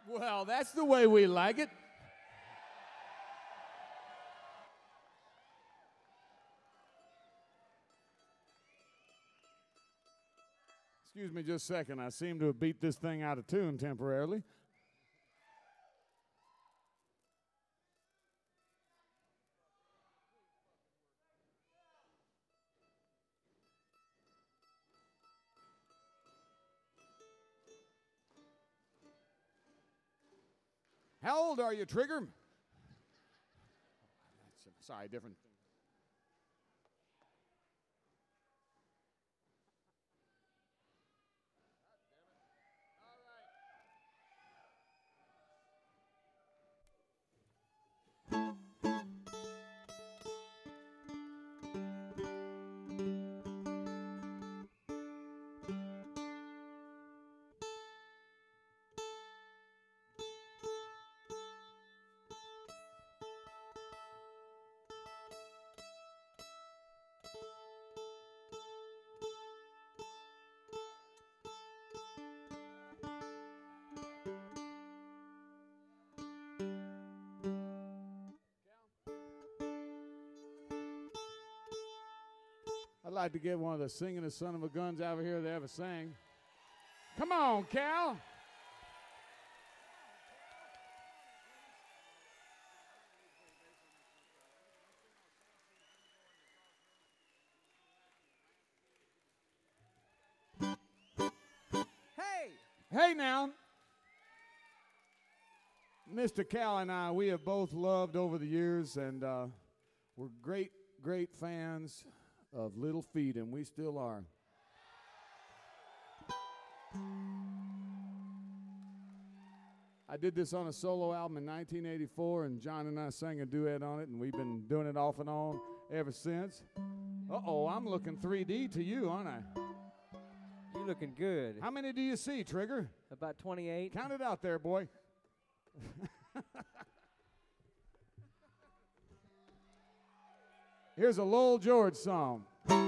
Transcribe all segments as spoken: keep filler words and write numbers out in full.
Well, that's the way we like it. Excuse me just a second. I seem to have beat this thing out of tune temporarily. How old are you, Trigger? Sorry, different. I'd like to get one of the singingest son of a guns over here that ever sang. Come on, Cal. Hey! Hey now. Mister Cal and I, we have both loved over the years, and uh, we're great, great fans of Little Feat, and we still are. I did this on a solo album in nineteen eighty-four, and John and I sang a duet on it, and we've been doing it off and on ever since. Uh-oh, I'm looking three D to you, aren't I? You looking good. How many do you see, Trigger? About twenty-eight. Count it out there, boy. Here's a Lowell George song.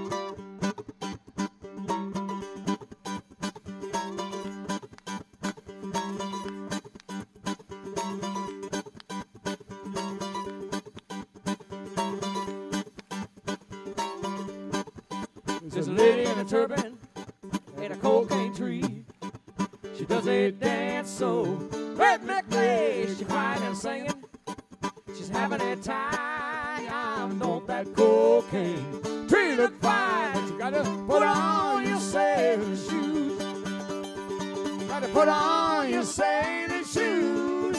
There's a lady in a turban and a cocaine tree. She does a dance so rhythmically. She's crying and singing. She's having a time. Don't that cocaine tree look fine? But you gotta put on your sailing shoes. Gotta put on your sailing shoes.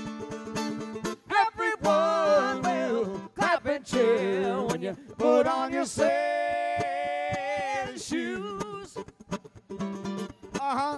Everyone will clap and cheer when you put on your sailing shoes. Uh-huh.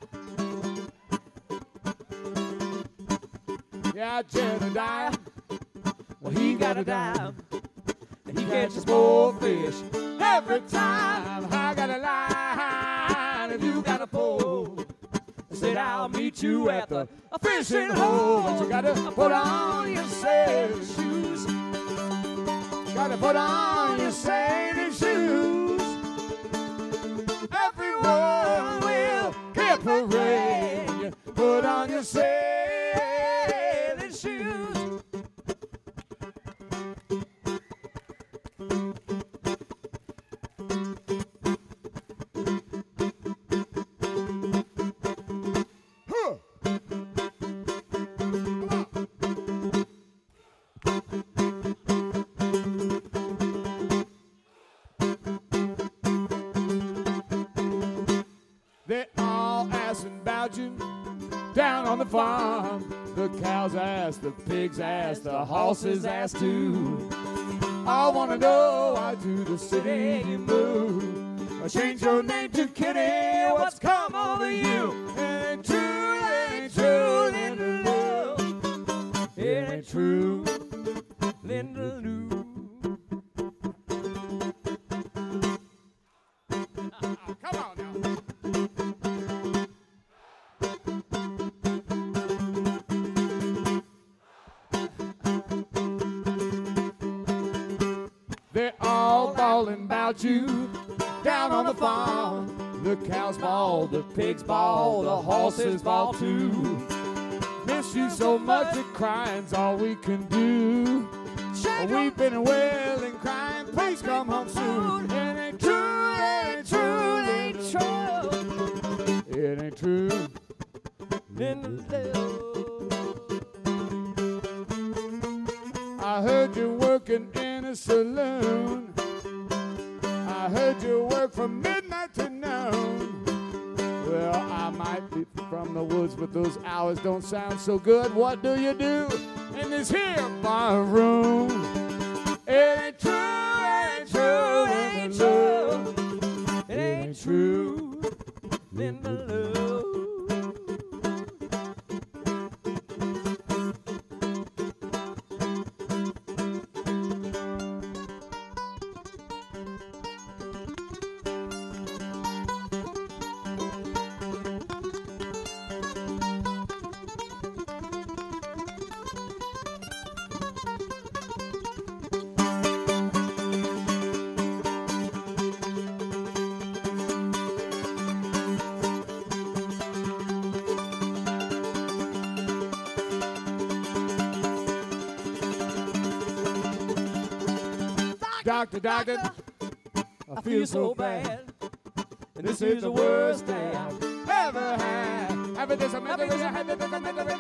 Yeah, Jedediah. Well, he got a dime, and he catches more fish every time. I got a line, if you got a pole, I said I'll meet you at the fishing hole. But you gotta put on your sailing shoes. Gotta put on your sailing shoes. Everyone will get parade when you put on your sailing shoes. They're all asking about you down on the farm. The cows ask, the pigs ask, the horses ask too. I wanna know why to the city you moved. I changed your name to Kitty. What's come over you? It ain't true, it ain't true, Linda Lou. It ain't true, Linda Lou. Come on now. They're all bawling about you down on the farm. The cows bawl, the pigs bawl, the horses bawl too. miss you so much that crying's all we can do. We've been wailing, crying, please come home soon. It ain't true, it ain't true, it ain't true. It ain't true. I heard you working in a saloon. I heard you work from midnight to noon. Well, I might be from the woods, but those hours don't sound so good. What do you do in this here bar room? It ain't true, it ain't true, it ain't true. It ain't true, Linda Lou. Doctor, doctor, I feel so bad. And this is the worst day I've ever had. Ever this, I meant to, I had to, I meant to,